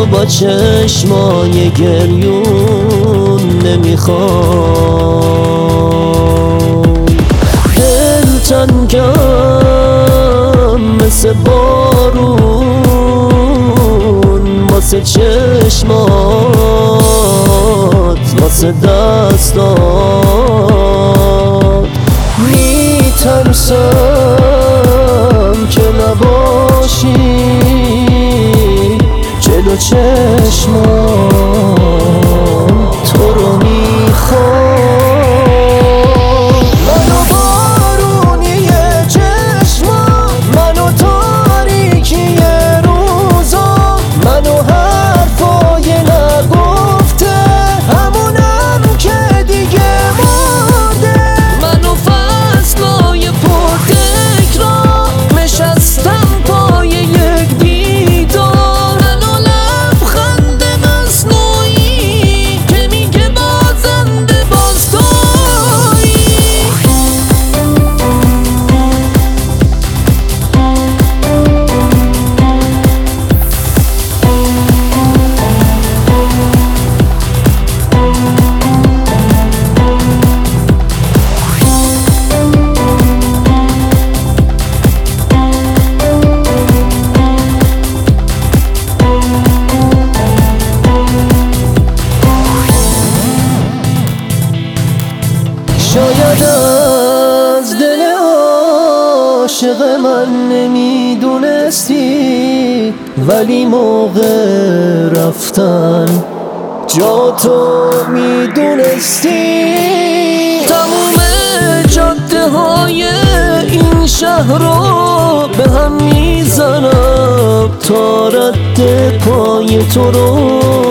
تو با چشمای گریون نمیخوام. دل تنگم مثل بارون واسه چشمات، واسه دستات. میترسم که نباشی جلو چشمام، تو رو میخوام. منو بارونی چشمام، منو تاریکی روزا، منو حرفای نگفته، همونم که دیگه مرده. منو فصلای پر تکرار نشستم پای یک دیدار، منو لبخند مصنوعی که میگه بازنده باز تویی. شاید از دل عاشق من نمیدونستی، ولی موقع رفتن جا تو میدونستی. تموم جاده های این شهر رو به هم میزنم تا رد پای تو رو